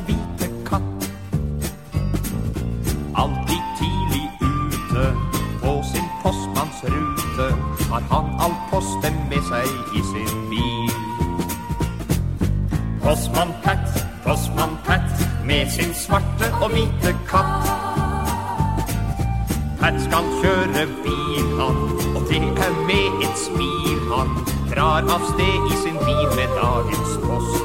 og hvite katt. Alltid tidlig ute på sin postmannsrute har han all posten med seg i sin bil. Postmann Pat, med sin svarte og hvite katt. Pat skal kjøre bil han, og det med et smil han drar av sted i sin bil med dagens post.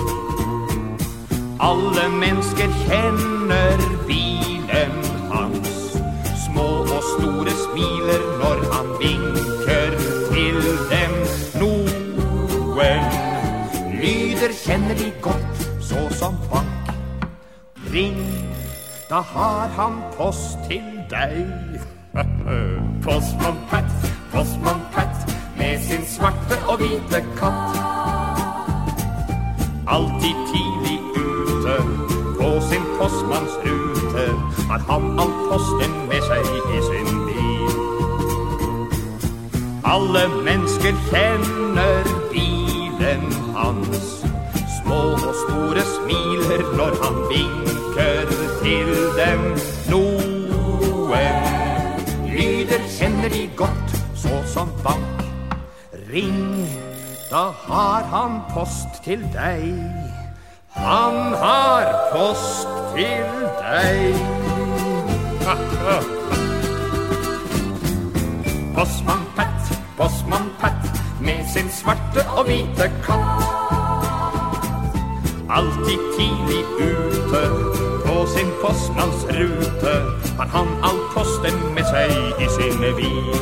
Alle mennesker kjenner bilen hans, små og store smiler når han vinker til dem. Noen lyder kjenner de godt, så som bank. Ring, da har han post til deg. Postmann Pat, med sin svarte og hvite katt. Alltid tidlig ute på sin postmannsrute har han all posten med seg i sin bil. Alle mennesker kjenner bilen hans, små og store smiler når han vinker til dem. Noen lyder kjenner de godt, så som bank. Ring, da har han post til deg. Han har post til deg. Postmann Pat, med sin svarte og hvite katt. Alltid tidlig ute på sin postmannsrute har han all posten med seg i sin bil.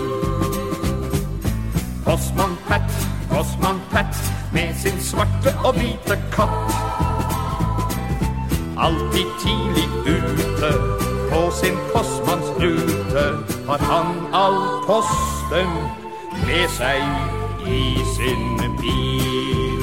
Postmann Pat, med sin svarte og hvite katt. Alltid tidlig ute på sin postmannsrute har han all posten med seg i sin bil.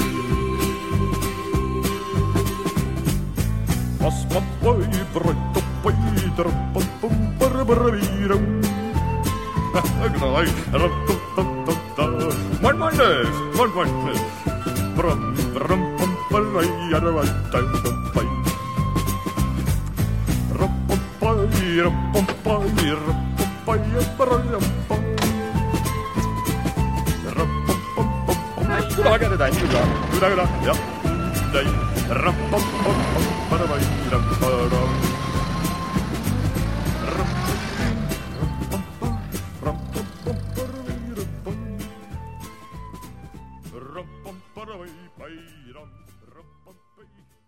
God dag, er det deg? God dag, ja. Deg. Ram